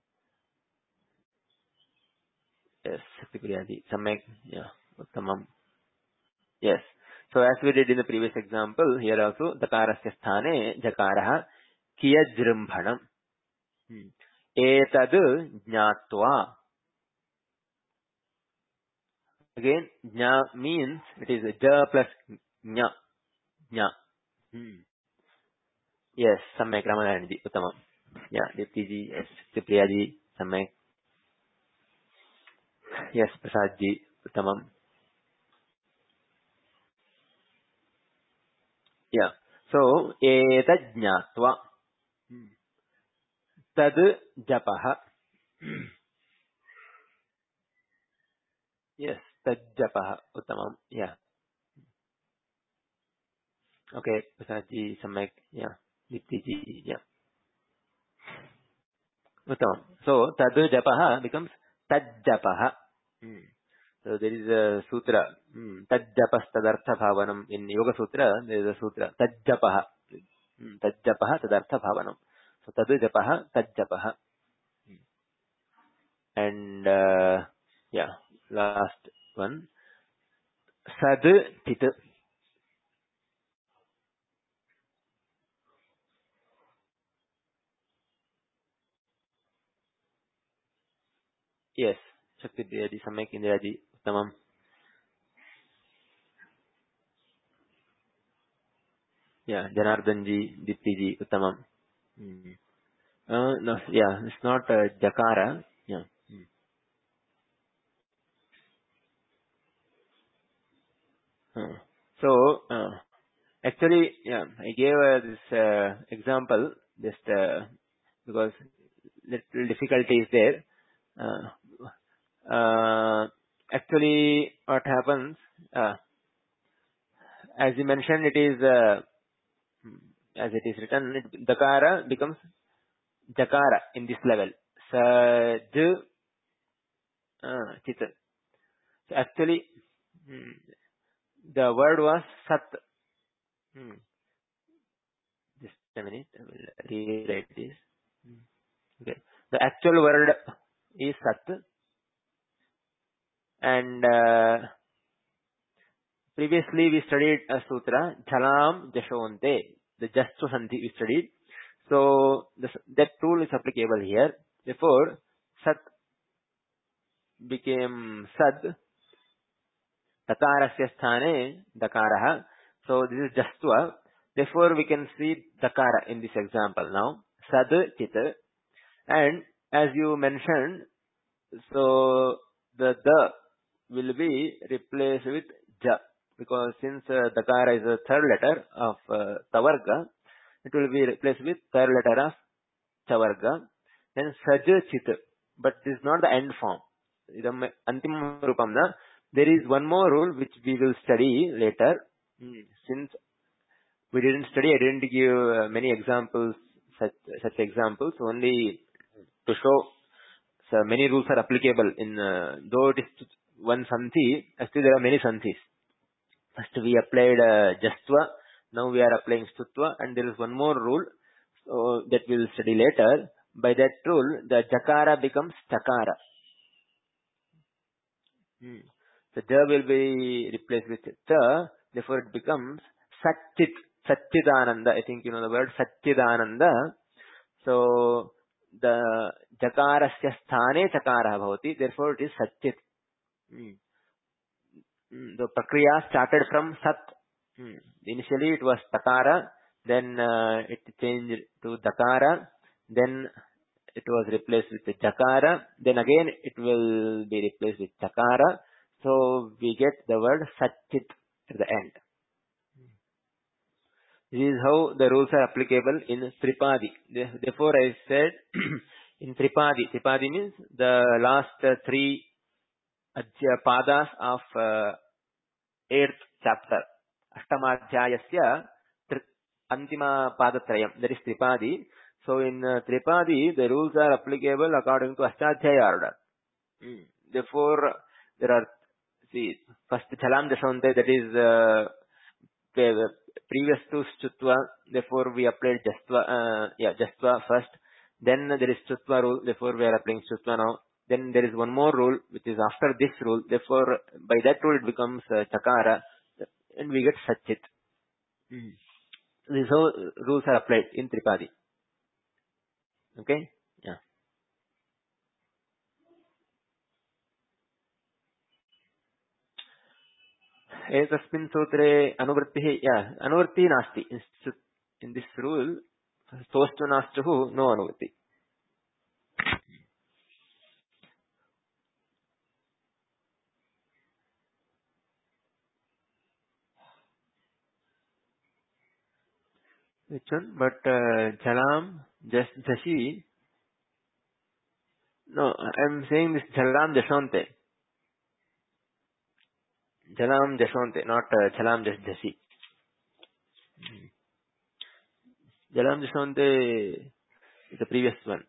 Yes, Shaktipriyaji Sammek. Yeah, Uttamam. Yes. So, as we did in the previous example, here also, dakarasya sthane jakaraha kiyad jrimbhanam. Hmm. Etad jnatva. Again, jna means it is ja plus jna. Jna. Hmm. Yes, सम्यक् रामायणजी उत्तमम्. Yeah, Diptiji, yes, Priyaji, सम्यक्. Yes, Prasadji, उत्तमम्. Yeah. So, etad jnatva. Tad japah. Yes, tad japah, उत्तमम्. Yeah. Okay, Prasadji, सम्यक्. Yeah. Diptiji, yeah. उत्तमम्. So, tad japah becomes tad japah. Hmm. So there is a sutra, hmm, Tajjapas Tadartha Bhavanam. In Yoga Sutra, there is a sutra, Tajjapaha. Hmm, Tajjapaha Tadartha Bhavanam. So Tadjapaha, Tajjapaha. And, uh, yeah, last one. Sad Chit. Yes, Shakti Deyaji, Samek Indiraji, Uttamam. Yeah, Janardhanji, Diptiji, Uttamam. Hmm. Uh, no, yeah, it's not uh, Jakara. Yeah. Hmm. Huh. So, uh, actually, yeah, I gave uh, this uh, example just uh, because little difficulty is there. Uh, uh, actually, what happens, uh, as you mentioned, it is, uh, as it is written, it, Dakara becomes Jakara in this level. Saj, uh, Chit. So actually, hmm, the word was Sat. Hmm. Just a minute, I will rewrite this. Okay. The actual word is Sat, and uh, previously we studied a sutra, Jhalam Jashonte, the Jastu Sandhi we studied. So this, that rule is applicable here. Therefore, Sat became Sad, Dakarasya sthane Dakaraha. So this is Jastva. Therefore, we can see Dakara in this example now. Sad Chit. And as you mentioned, so the the will be replaced with ja, because since uh, dakara is the third letter of uh, tavarga, it will be replaced with third letter of chavarga. Then saj chit, but this is not the end form. Idam antim rupam na. There is one more rule which we will study later. Hmm. Since we didn't study, I didn't give uh, many examples, such such examples, only to show so many rules are applicable in, uh, though it is one Sandhi, actually there are many Sandhis. First we applied uh, Jastva, now we are applying Stutva, and there is one more rule so that we will study later. By that rule, the Jakara becomes Chakara. Hmm. So Ja will be replaced with Ta, therefore it becomes Satchit, Satchidananda. I think you know the word Satchidananda. So the Jakarasya sthane Chakara bhavati, therefore it is Satchit. Hmm. Hmm. The Prakriya started from Sat. Hmm. Initially it was Takara, then uh, it changed to Dakara, then it was replaced with the Jakara, then again it will be replaced with Chakara. So we get the word Satchit at the end. This is how the rules are applicable in Tripadi. Therefore I said in Tripadi, Tripadi means the last uh, three adhya padas of uh, eighth chapter. Ashtamadhyayasya Antima Padatrayam. That is Tripadi. So in uh, Tripadi, the rules are applicable according to Ashtadhyaya order. Mm. Therefore, there are, see, first Chalam Dasante, that is uh, previous to Stutva. Therefore, we applied Jastva, uh, yeah, Jastva first. Then there is Stutva rule. Therefore, we are applying Stutva now. Then there is one more rule, which is after this rule. Therefore, by that rule, it becomes uh, Chakara, and we get Satchit. Mm. These how rules are applied in Tripadi. Okay? Yeah. एतस्मिन् सूत्रे अनुवृत्तिः या अनुवृत्तिः नास्ति in this rule sostu nastuhu no anuvritti. Which one? But uh, jalam just jashi, no, I am saying this jalam jashonte, jalam jashonte, not uh, jalam just jashi. Jalam jashonte is the previous one.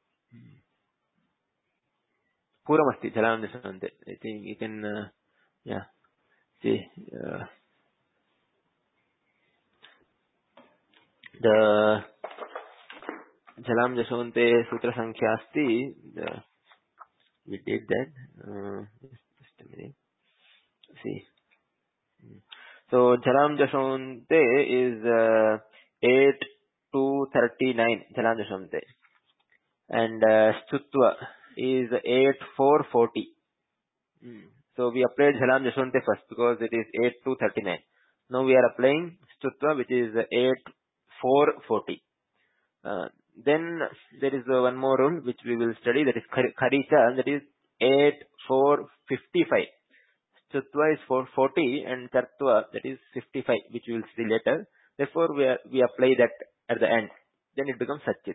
Puramasti jalam jashonte. I think you can uh, yeah see uh, the jalam jashonte sutra sankhya asti. The, we did that. Uh, just a minute. See. So Jalam Jashonte is uh, eight to thirty-nine, Jalam Jashonte. And uh, Stutva is eight four forty. Mm. So we applied Jalam Jashonte first because it is eight to thirty-nine. Now we are applying Stutva, which is eight four forty. Uh, then there is uh, one more rule which we will study, that is Kharita, that is eight four fifty-five. Stutva is four forty and Chartva, that is fifty-five, which we will see later. Therefore, we, are, we apply that at the end. Then it becomes Satchit.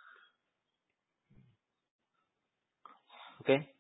Okay?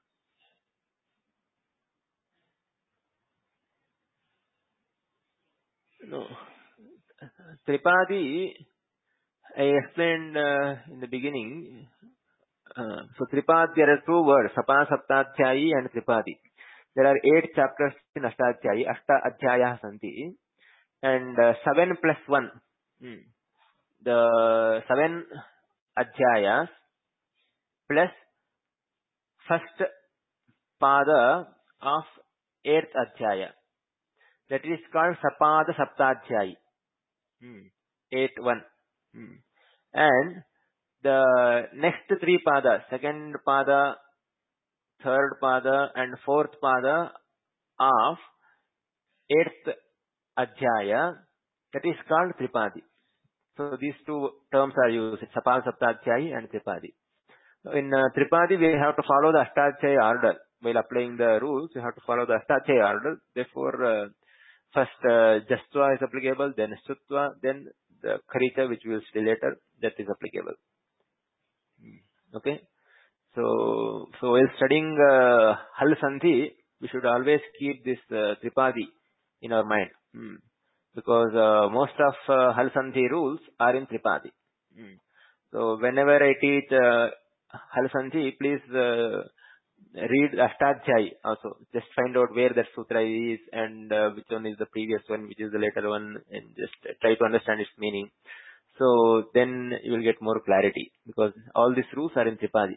No. Tripadi, I explained uh, in the beginning. Uh, so Tripadi, there are two words, Sapa Saptadhyayi and Tripadi. There are eight chapters in Ashtadhyayi, Ashta Adhyayah Santi. And uh, seven plus one. Hmm. The seven Adhyayas plus first pada of eighth Adhyaya. That is called Sapada Saptadhyayi. Hmm. eight one. Hmm. And the next three padas, second pada, third pada and fourth pada of eighth Adhyaya, that is called Tripadi. So these two terms are used, Sapada Saptadhyayi and Tripadi. So in uh, Tripadi, we have to follow the Ashtadhyaya order. While applying the rules, you have to follow the Ashtadhyaya order. Therefore, uh, first uh, Jastva is applicable, then Stutva, then the Kharita, which we will see later, that is applicable. Okay? So, so while studying uh, Hal Sandhi, we should always keep this uh, Tripadi in our mind. Hmm. Because uh, most of uh, Hal Sandhi rules are in Tripadi. Hmm. So whenever I teach uh, Halsanji, please uh, read Ashtadhyayi also. Just find out where that sutra is and uh, which one is the previous one, which is the later one, and just try to understand its meaning. So then you will get more clarity, because all these rules are in Tripadi.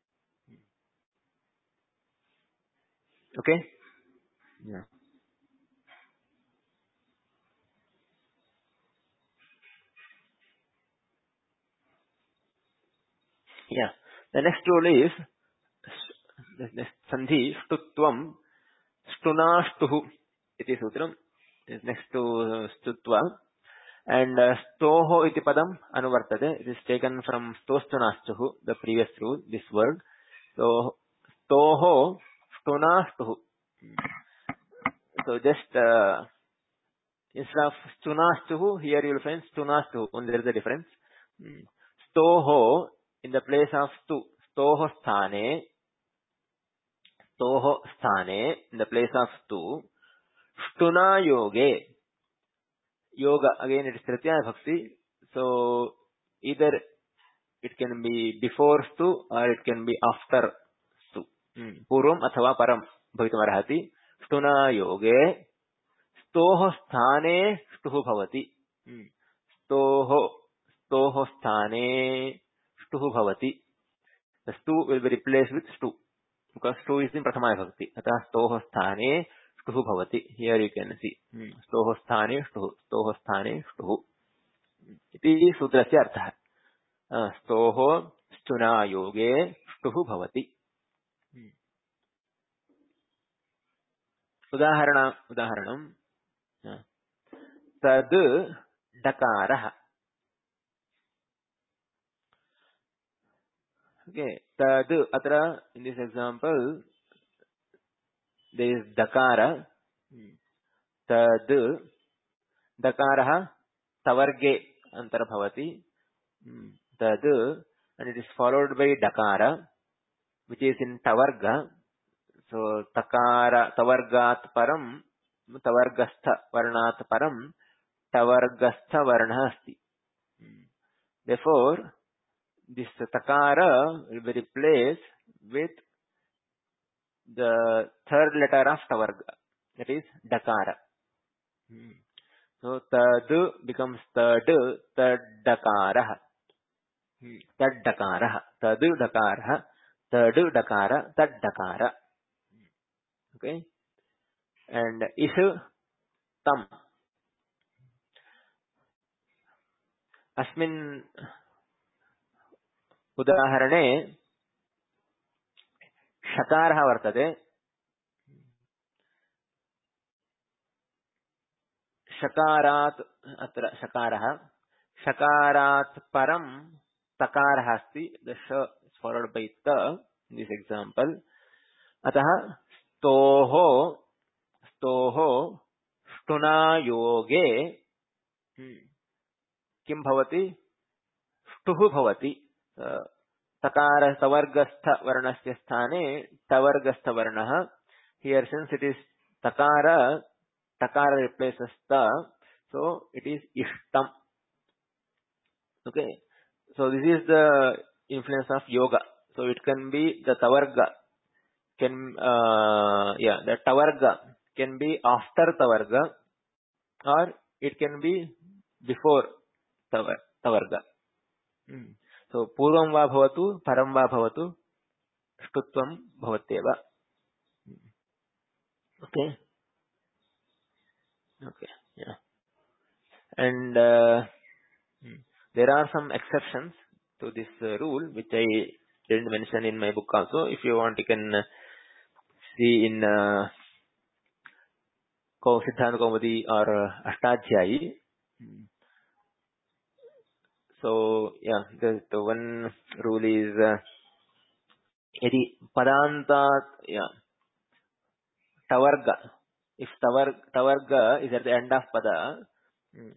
Okay? Yeah. Yeah. The next rule is the next sandhi stutvam stunashtuhu iti sutram is next to uh, stutva, and uh, stoho iti padam anuvartate. It is taken from stostunashtuhu, the previous rule, this word. So stoho stunashtuhu. So just uh, instead of stunashtuhu, here you will find stunashtuhu. Only there is a difference. Hmm. Stoho in the place of stu. Stoho sthane. Stoho sthane in the place of stu. Stuna yoge. Yoga, again it is Tritya Bhakti. So either it can be before stu or it can be after stu. Hmm. Purvam athava param bhavitum arhati. Stuna yoge. Stoho sthane stuhu bhavati. Hmm. Stoho, stoho sthane stuhu bhavati. The stu will be replaced with stu, because stu is in Prathama Bhakti. Atah stoho sthane stuhu bhavati. Here you can see. Hmm. Stoho sthane stuhu. Stoho sthane stuhu. Iti sutrasya arthah. Uh, stoho stuna yoge stuhu bhavati. Hmm. Udaharana, udaharanam. Uh, Tad dakarah. Okay. Tad, atra, in this example, there is dakara. Hmm. Tad, dakarah, tavarge antarabhavati. Hmm. Tad, and it is followed by dakara, which is in tavarga. So, takara, tavargat param, tavargastha varnat param, tavargastha varna asti. Hmm. Therefore, this takara will be replaced with the third letter of tavarga, that is dakara. Hmm. So tad becomes tad, tad dakara, hmm. tad dakara, tad dakara, tad dakara, tad dakara. Okay, and is tam. Asmin udaharane shakarah vartate. Shakarat atra shakarah. Shakarat param takarah asti. The sh is followed by ta in this example. Atah stoho stoho stuna yoge किम भवति ष्टुः भवति तकार तवर्गस्थ वर्णस्य स्थाने तवर्गस्थ वर्णः. Here since it is takara, takara replaces ta, so it is ishtam. Okay, so this is the influence of yoga. So it can be the tavarga can uh, yeah the tavarga can be after tavarga, or it can be before tavar, tavarga. Hmm. So पूर्वं वा भवतु परं वा भवतु ष्टुत्वं भवत्येव. Okay. Okay. Yeah. And uh, hmm. there are some exceptions to this uh, rule which I didn't mention in my book also. If you want, you can uh, see in uh, Ko Siddhanta Kaumudi or uh, Ashtadhyayi. Hmm. So yeah, the the one rule is uh, yadi padanta, yeah, tavarga. If tavar tavarga is at the end of pada, mm,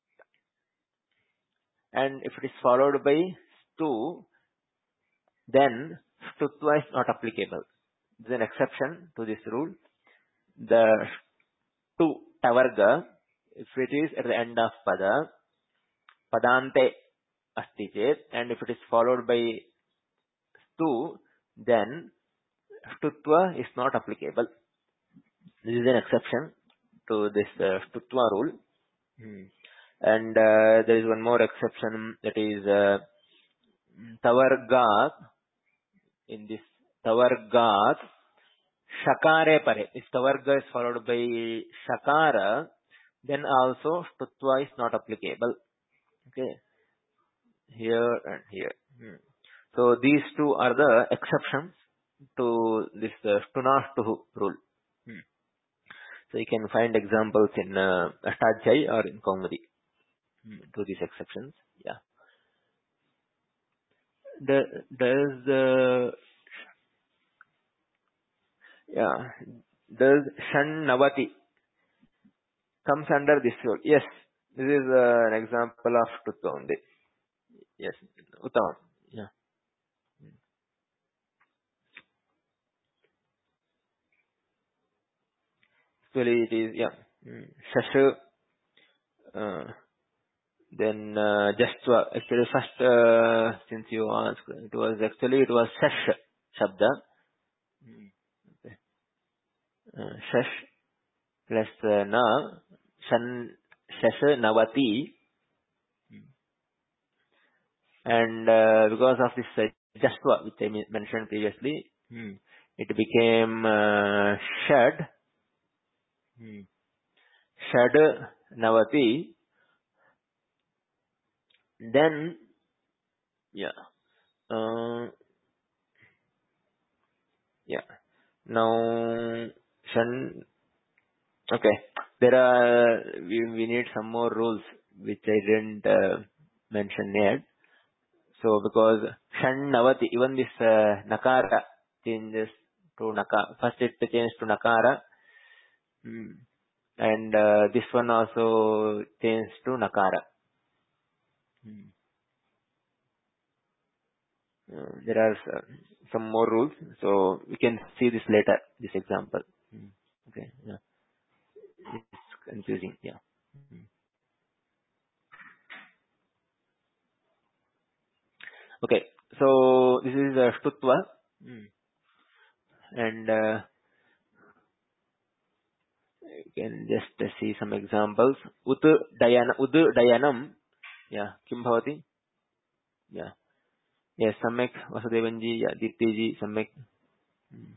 and if it is followed by stu, then stutva is not applicable. There is an exception to this rule. The stu tavarga, if it is at the end of pada, padante asti chet, and if it is followed by stu, then Stutva is not applicable. This is an exception to this uh, Stutva rule. Hmm. And uh, there is one more exception, that is uh, Tavargat. In this Tavargat, Shakare Pare. If Tavarga is followed by Shakara, then also Stutva is not applicable. Okay. Here and here. Hmm. So these two are the exceptions to this uh, Stunashtuhu rule. Hmm. So you can find examples in uh, Ashtadhyayi or in Kaumudi hmm. to these exceptions. Yeah. The, does the yeah does Shan Navati comes under this rule? Yes. This is uh, an example of Stutva only. Yes. Uttamam. Yeah. Actually it is, yeah. Hmm. Shashu. Uh, Then uh, just uh, actually first uh, since you asked, it was actually it was shash shabda. Hmm. Okay. Uh, shash plus uh, na shan shash navati, and uh, because of this uh, jastva which I men- mentioned previously, hmm, it became uh, shad hmm, shad navati. Then yeah uh, yeah now shan. Okay. There are, we, we need some more rules which I didn't uh, mention yet. So because Shan Navati, even this uh, Nakara changes to Nakara. First it changed to Nakara. Hmm. And uh, this one also changed to Nakara. Hmm. Uh, there are uh, some more rules. So we can see this later, this example. Hmm. Okay. Yeah. It's confusing. Yeah. Hmm. Okay. So this is uh, Shtutva. Hmm. And uh, you can just uh, see some examples. Ut Dayana, Ud Dayanam. Yeah. Kim bhavati? Yeah. Yes, Samyak, Vasudevanji, yeah, Diptiji, Samyak. Hmm.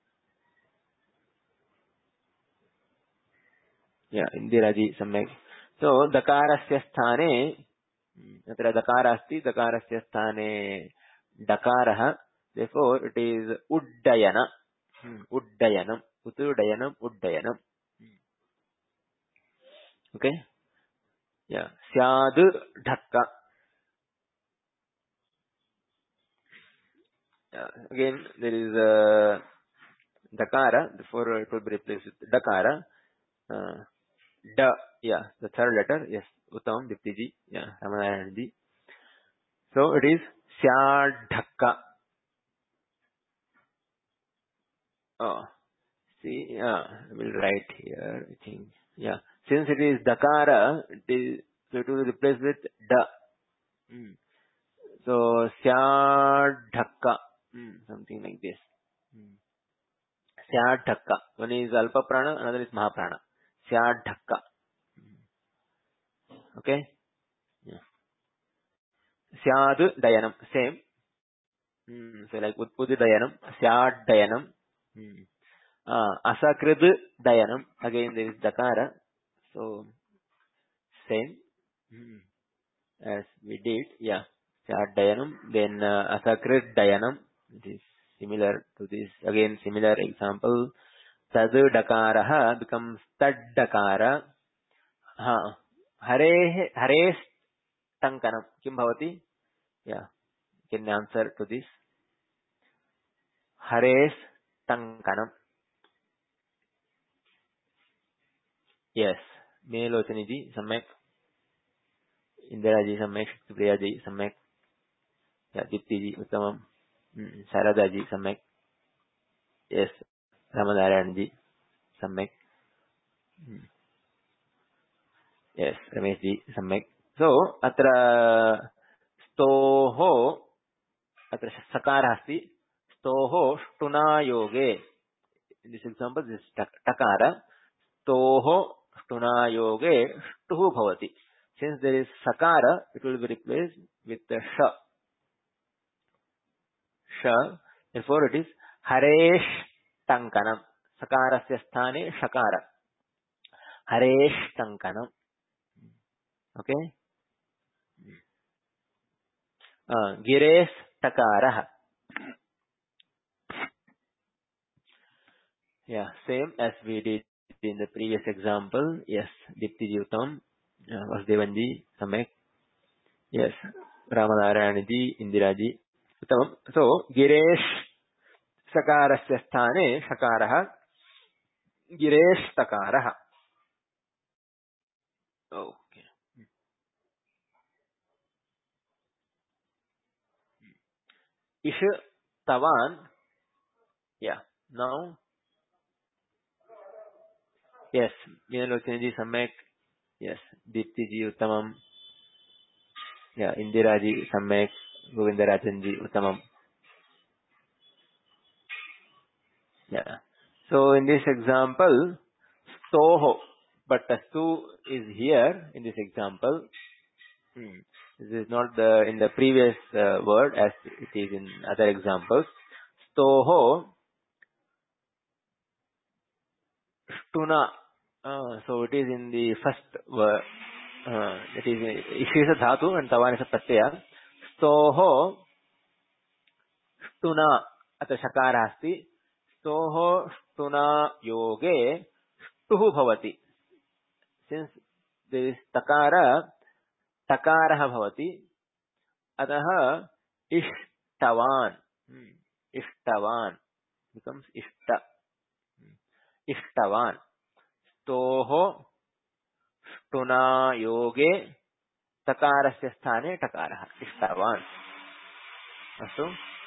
Yeah, Indiraji, Samyak. So, Dakarasya sthane, hmm, अत्र दकार अस्ति दकारस्य स्थाने डकारः, therefore it is uddayana. Hmm, uddayanam, utudayanam, uddayanam. Okay. Yeah. Syad dhakka. Yeah. Again, there is a dakara. Before it will be replaced with dakara. Uh, da. Yeah. The third letter. Yes. Uttam, Diptiji. Yeah. Ramanarayanji. So it is syad dhakka. Oh. See. Yeah. I will write here. I think. Yeah. Since it is dakara, it is, so it will be replaced with da. Mm. So syad dhakka. Mm. Something like this. Mm. Syad dhakka. One is alpa prana, another is mahaprana. Syad dhakka. Okay? Yeah. Syad dayanam. Same. Hmm. So like ud dayanam. Syad dayanam. Hmm. Uh, asakrid dayanam. Again there is dakara. So same. Hmm. As we did. Yeah. Syad dayanam. Then uh, asakrid dayanam. It is similar to this. Again similar example. Tad dakaraha becomes tad dakara. Ha. Hare hare stankanam. Kim bhavati? Yeah. Can answer to this? Hares tankanam. Yes. Melocini ji, Samyak. Indira ji, Samyak. Shaktipriya ji, Samyak. Yeah, Dipti ji, Uttamam. Mm, Sarada ji, Samyak. Yes. Ramanarayan ji, Samyak. Mm, yes. Ramesh ji, Samyak. So, atra stoho अत्र सकारः अस्ति स्तोः ष्टुनायोगे in this example this is takara स्तोः ष्टुनायोगे ष्टुः भवति since there is sakara it will be replaced with the sha sha therefore it is haresh tankanam sakarasya sthane shakara haresh tankanam okay uh, gires takarah yeah same as we did in the previous example yes dipti utam uh, vasdevanji samek yes ramanarayana ji indira ji uttamam so giresh sakarasya sthane shakarah giresh takarah okay ish tavan yeah now yes minalochana ji samek yes dipti ji uttamam yeah indira ji samek govindarajan ji uttamam yeah so in this example stoho but the stu is here in this example hmm. This is not the in the previous uh, word as it is in other examples stoho stuna uh, so it is in the first word uh, it is ish is a dhatu and tavan is a pratyaya stoho stuna अत्र शकारः अस्ति स्तोः ष्टुना योगे ष्टुः भवति since there is takara takarah भवति अतः इष्टवान् इष्टवान् becomes ishta इष्टवान् स्तोः ष्टुना योगे तकारस्य स्थाने टकारः इष्टवान् अस्तु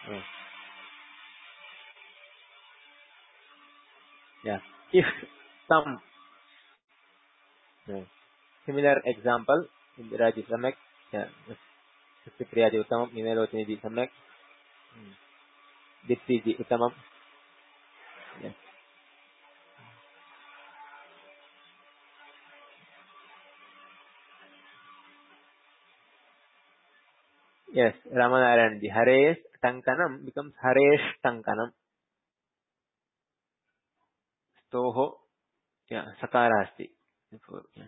yeah ishtam yeah. Similar example indiraji samek yeah priyaji uttamam minalochani ji samek dipti ji uttamam yeah. Yes Ramanarayan ji haresh tankanam becomes haresh tankanam stoho yeah sakara asti therefore yeah.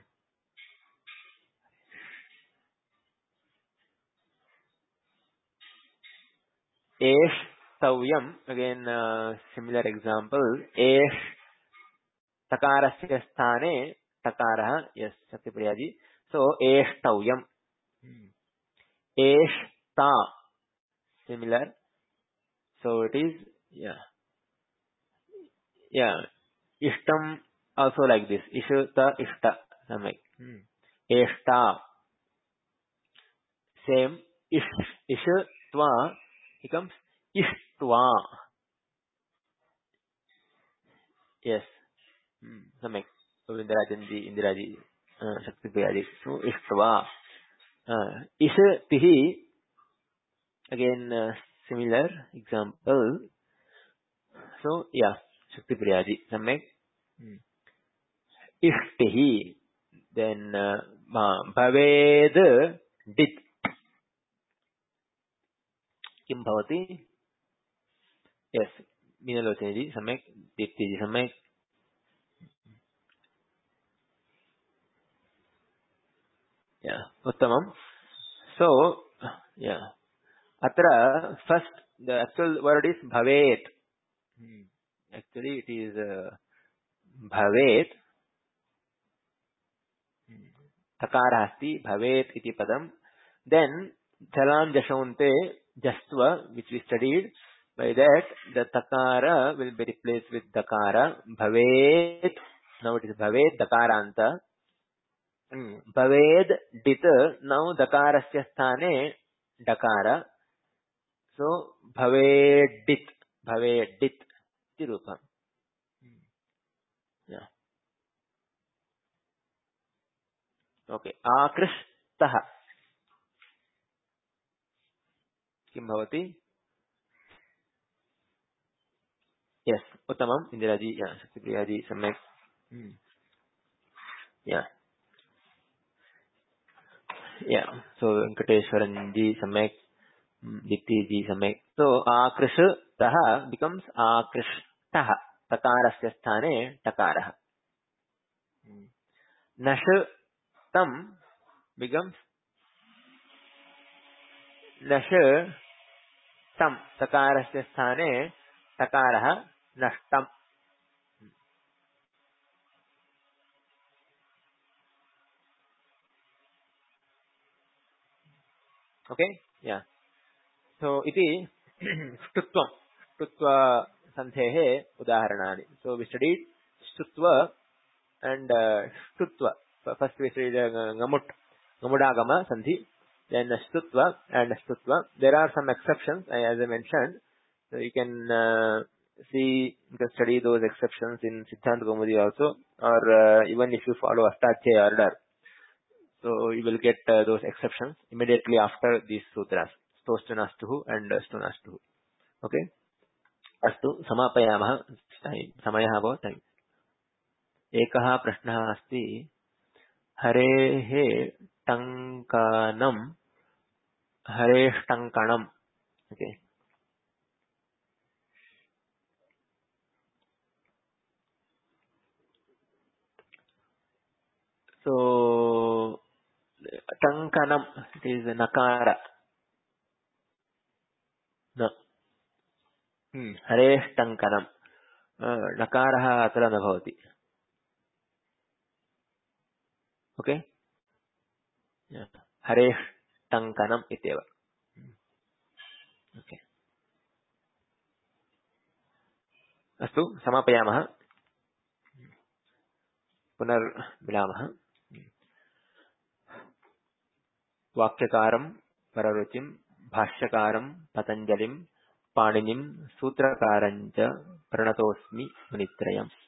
एष तव्यम again uh, similar example एष तकारस्य स्थाने तकारः yes Satyapriya जी so एष तव्यम एष ता similar so it is yeah yeah ishtam also like this ishta ishta like hmm. eshta same ish ish twa becomes ishtva yes hmm. like Govindarajan ji Indira ji uh, Shakti Priya ji so ishtva uh, ish tihi again uh, similar example so yeah Shakti Priya ji like hmm. ishtihi then uh, bhaved dit किं भवति yes मीनलोचने जी सम्यक् दीप्ति जी सम्यक् yeah उत्तमम् so yeah अत्र first the actual word is bhavet hmm. actually it is uh, bhavet takarah asti bhavet iti padam then jalam jashaunte jastva which we studied by that the takara will be replaced with dakara bhavet now it is bhavet dakaranta hmm. bhaved dit now dakarasya sthane dakara so bhavedit bhavedit iti rupam yeah okay akristah किं भवति Yes, Uttamam, Indiraji, yeah, Shaktipriyaji, Samyak. Hmm. Yeah, yeah. So Venkateshwaran ji, Samyak, Dipti ji, Samyak. So Akrish Taha becomes Akrish Taha. Takarasya sthane Takarah. Nash Tam becomes Nash Tam. Takarasya sthane Takarah Nashtam. Okay? Yeah. So iti Stutvam. Stutva Santhehe Udaharanani. So we studied Stutva and uh, Stutva. First we studied uh, Ngamut, Ngamudagama Sandhi, then Stutva and Stutva. There are some exceptions, uh, as I mentioned. So you can uh, see, you can study those exceptions in Siddhanta Kaumudi also, or uh, even if you follow Astachya order. So you will get uh, those exceptions immediately after these sutras, Stoshanastuhu and uh, Stunastuhu. Okay? अस्तु समापयामः समयः अभवत् एकः प्रश्नः अस्ति हरेः टङ्कनं हरेष्टङ्कणम् okay so टङ्कनम् इट् इस् नकार न हरेष्टङ्कनं नकारः अत्र न भवति ओके हरेष्टङ्कनम् इत्येव ओके अस्तु समापयामः पुनर्मिलामः वाक्यकारं पररुचिं भाष्यकारं पतञ्जलिं पाणिनिं सूत्रकारं च प्रणतोऽस्मि मुनित्रयम्